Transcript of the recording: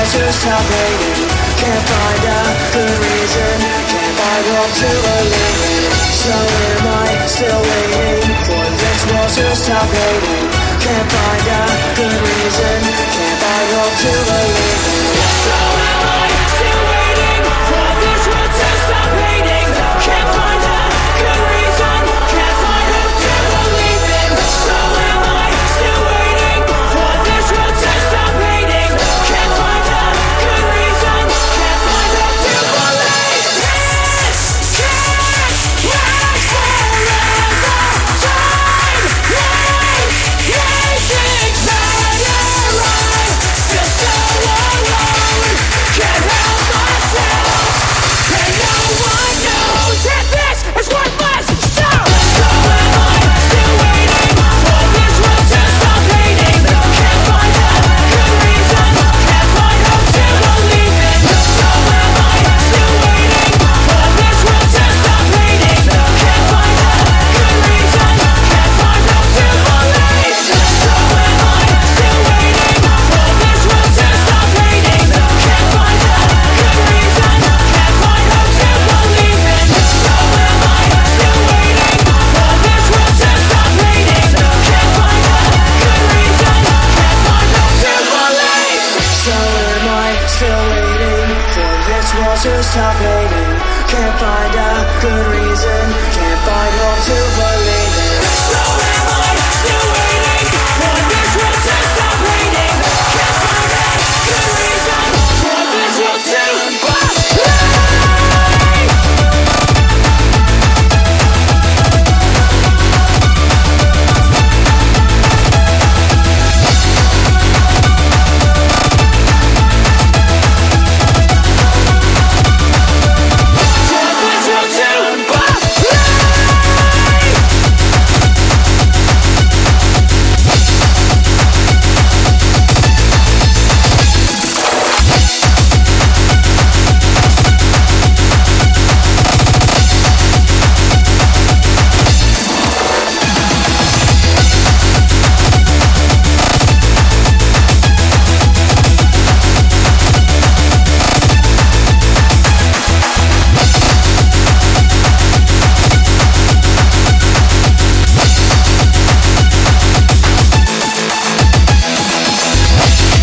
walls to stop hating. Can't find a good reason, can't find hope to believe in. So am I still waiting for this world to stop hating. Can't find a good reason, can't find hope to believe in. So am I still waiting for this world to stop hating. Can't find a good reason, can't find hope to believe in. So am I still waiting for this world to stop hating. Can't find a good reason, can't find hope to believe. This can't last forever. Time waits, waiting better. I feel so alone, can't help myself, and no one knows that this is worthless. So am I still waiting for this world to stop hating. Can't find a good reason, can't find hope to believe in. So am I still waiting for this world to stop hating. Can't find a good reason, can't find hope to believe. So am I still waiting for this world to stop hating. Can't find a good reason, can't find hope to believe in. So am I still waiting for this world to stop hating. Can't find a good reason, can't find hope to believe. So am I still waiting for this world to stop hating. Can't find a good reason, can't find hope to believe.